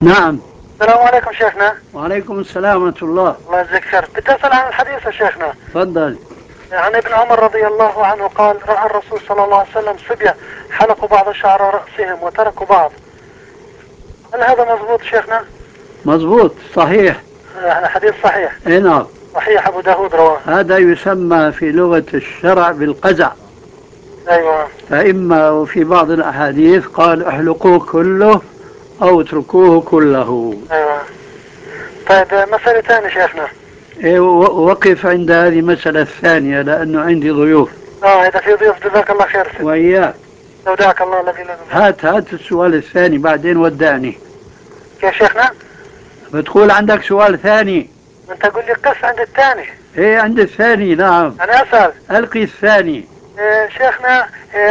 نعم. السلام عليكم شيخنا. وعليكم السلام ورحمة الله. الله يجزيك خير. بدي أسأل عن الحديث يا شيخنا. تفضل. عن ابن عمر رضي الله عنه قال: رأى الرسول صلى الله عليه وسلم صبية حلقوا بعض شعر رأسهم وتركوا بعض. هل هذا مضبوط شيخنا؟ مضبوط صحيح. حديث صحيح. نعم. صحيح، أبو داود رواه. هذا يسمى في لغة الشرع بالقزع. أيوة. فإما وفي بعض الأحاديث قال احلقوه كله أو اتركوه كله. أيوة. طيب مسألة ثانية شيخنا. وقف عند هذه المسألة الثانية لأنه عندي ضيوف. إذا في ضيوف جزاك الله خير. وإياك. استودعك الله الذي لا يضيع. هات السؤال الثاني بعدين ودعني. كيف شيخنا؟ بتقول عندك سؤال ثاني؟ أنت قل لي قس عند الثاني. ايه عند الثاني. نعم. أنا أسأل. ألقي الثاني. شيخنا